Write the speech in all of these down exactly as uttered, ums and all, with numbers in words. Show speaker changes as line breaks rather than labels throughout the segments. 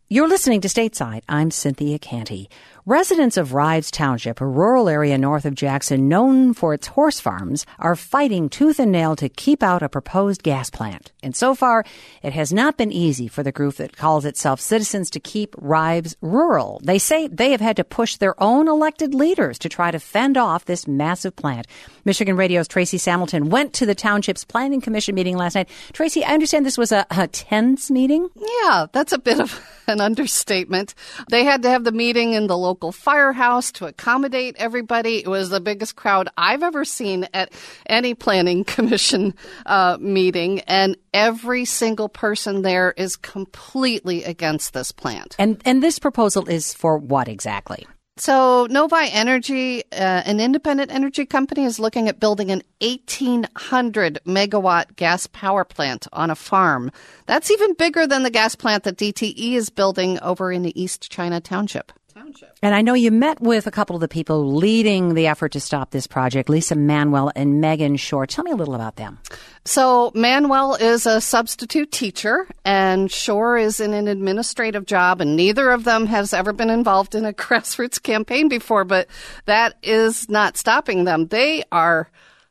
You're listening to Stateside. I'm Cynthia Canty. Residents of Rives Township, a rural area north of Jackson known for its horse farms, are fighting tooth and nail to keep out a proposed gas plant. And so far, it has not been easy for the group that calls itself Citizens to Keep Rives Rural. They say they have had to push their own elected leaders to try to fend off this massive plant. Michigan Radio's Tracy Samilton went to the township's planning commission meeting last night. Tracy, I understand this was a, a tense meeting?
Yeah, that's a bit of an understatement. They had to have the meeting in the local firehouse to accommodate everybody. It was the biggest crowd I've ever seen at any planning commission uh, meeting, and every single person there is completely against this plant.
And and this proposal is for what exactly?
So Novi Energy, uh, an independent energy company, is looking at building an eighteen hundred megawatt gas power plant on a farm. That's even bigger than the gas plant that D T E is building over in the East China Township.
And I know you met with a couple of the people leading the effort to stop this project, Lisa Manuel and Megan Shore. Tell me a little about them.
So Manuel is a substitute teacher, and Shore is in an administrative job, and neither of them has ever been involved in a grassroots campaign before, but that is not stopping them. They are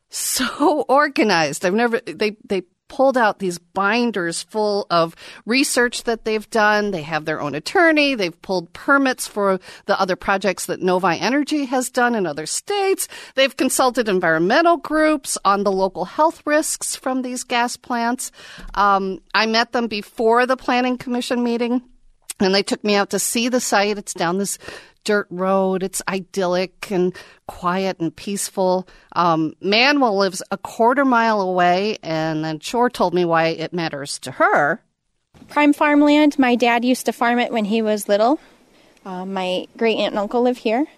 so organized. I've never, they, they pulled out these binders full of research that they've done. They have their own attorney. They've pulled permits for the other projects that Novi Energy has done in other states. They've consulted environmental groups on the local health risks from these gas plants. Um, I met them before the Planning Commission meeting, and they took me out to see the site. It's down this dirt road. It's idyllic and quiet and peaceful. Um, Manuel lives a quarter mile away, and then Shore told me why it matters to her.
Prime farmland. My dad used to farm it when he was little. Uh, my great aunt and uncle live here.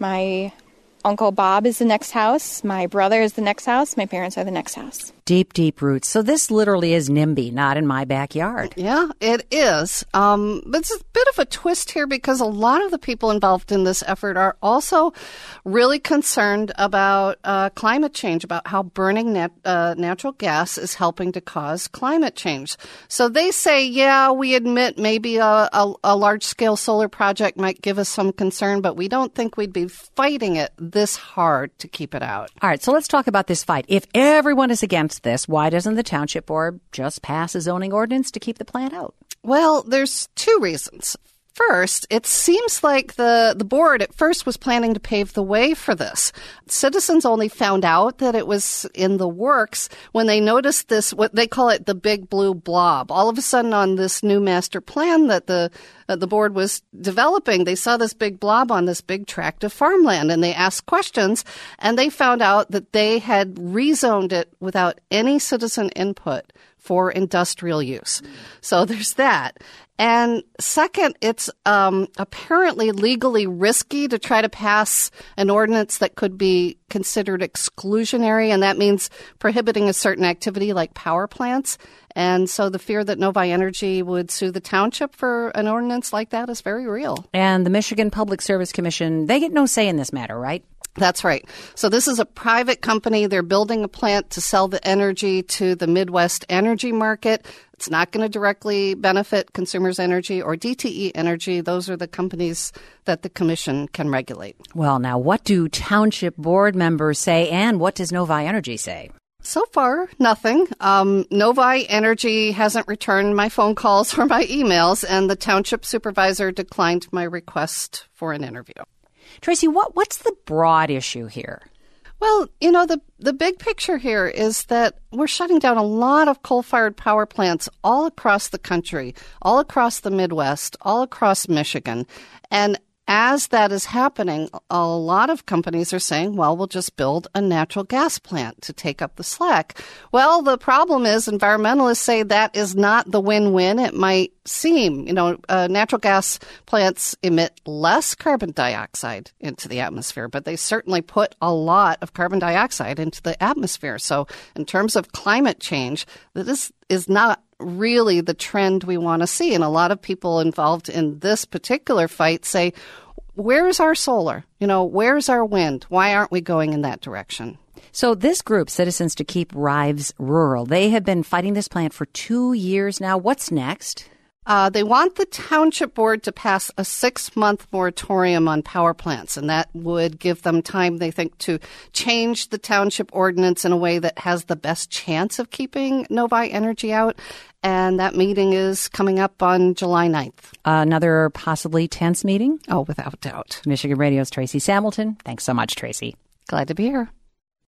My Uncle Bob is the next house. My brother is the next house. My parents are the next house.
Deep, deep roots. So this literally is NIMBY, not in my backyard.
Yeah, it is. Um, but it's a bit of a twist here because a lot of the people involved in this effort are also really concerned about uh, climate change, about how burning nat- uh, natural gas is helping to cause climate change. So they say, yeah, we admit maybe a, a, a large-scale solar project might give us some concern, but we don't think we'd be fighting it this hard to keep it out.
All right, so let's talk about this fight. If everyone is against this, why doesn't the township board just pass a zoning ordinance to keep the plant out?
Well, there's two reasons. First, it seems like the, the board at first was planning to pave the way for this. Citizens only found out that it was in the works when they noticed this, what they call it the big blue blob. All of a sudden on this new master plan that the uh, the board was developing, they saw this big blob on this big tract of farmland, and they asked questions, and they found out that they had rezoned it without any citizen input for industrial use. So there's that. And second, it's um, apparently legally risky to try to pass an ordinance that could be considered exclusionary, and that means prohibiting a certain activity like power plants. And so the fear that Novi Energy would sue the township for an ordinance like that is very real.
And the Michigan Public Service Commission, they get no say in this matter, right?
That's right. So this is a private company. They're building a plant to sell the energy to the Midwest energy market. It's not going to directly benefit Consumers Energy or D T E Energy. Those are the companies that the commission can regulate.
Well, now, what do township board members say, and what does Novi Energy say?
So far, nothing. Um, Novi Energy hasn't returned my phone calls or my emails, and the township supervisor declined my request for an interview.
Tracy, what what's the broad issue here?
Well, you know, the, the big picture here is that we're shutting down a lot of coal-fired power plants all across the country, all across the Midwest, all across Michigan. And as that is happening, a lot of companies are saying, well, we'll just build a natural gas plant to take up the slack. Well, the problem is environmentalists say that is not the win-win it might seem. You know, uh, natural gas plants emit less carbon dioxide into the atmosphere, but they certainly put a lot of carbon dioxide into the atmosphere. So in terms of climate change, this is not really the trend we want to see. And a lot of people involved in this particular fight say, where's our solar? You know, where's our wind? Why aren't we going in that direction?
So this group, Citizens to Keep Rives Rural, they have been fighting this plant for two years now. What's next?
Uh, they want the township board to pass a six-month moratorium on power plants, and that would give them time, they think, to change the township ordinance in a way that has the best chance of keeping Novi Energy out. And that meeting is coming up on July ninth.
Another possibly tense meeting?
Oh, without doubt.
Michigan Radio's Tracy Samilton. Thanks so much, Tracy.
Glad to be here.